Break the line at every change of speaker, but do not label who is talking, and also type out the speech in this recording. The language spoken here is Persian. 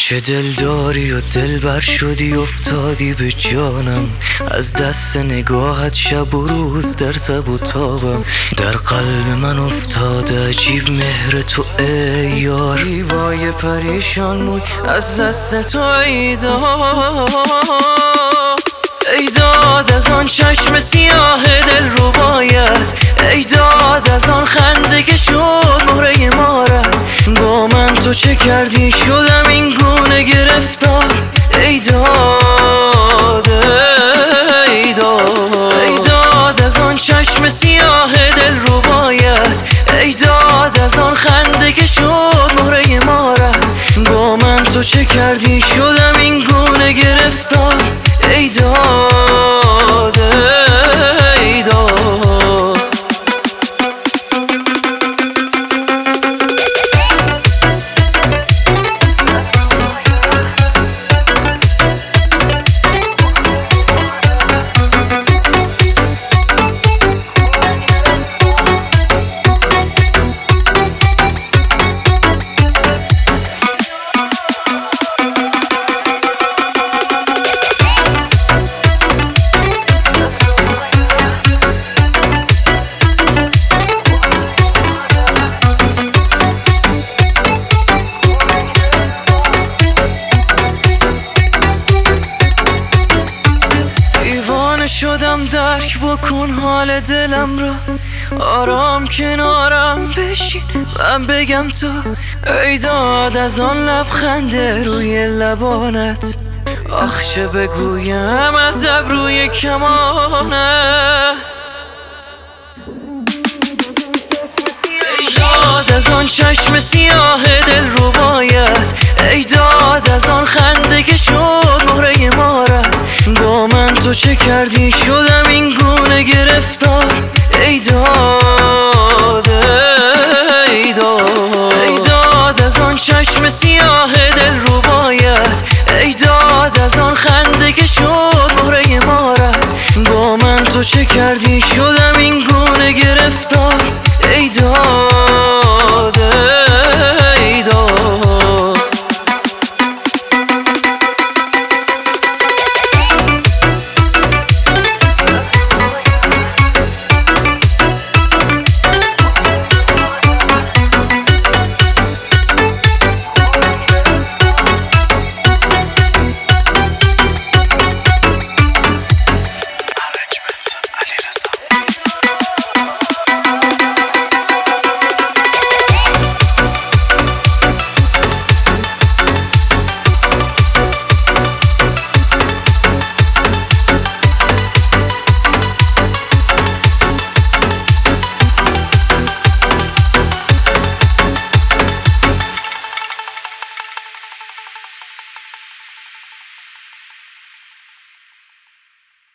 چه دلداری و دلبر شدی افتادی به جانم، از دست نگاهت شب و روز در تب و تابم. در قلب من افتاده عجیب مهر تو ای یار، زیبای پریشان بود از دست تو ای داد. ای داد از آن چشم سیاه دل ربایت، ای داد از آن خنده که شد مهره مارت. با من تو چه کردی شدم این گونه گرفتار. ای داد ای داد ای داد از آن چشم سیاه دل ربایت، ای داد از آن خنده که شد مهره مارت. با من تو چه کردی شدم این گونه گرفتار. ای داد ای داد شدم، درک بکن حال دلم را. آرام کنارم بشین من بگم تو. ای داد از آن لبخند روی لبانت، آخ چه بگویم از ابروی کمانت. ای داد از آن چشم سیاه دل ربایت، ای داد از آن خنده که شد مهره مارت. با من تو چه کردی شدم این گونه گرفتار. ای داد ای داد ای داد از آن چشم سیاه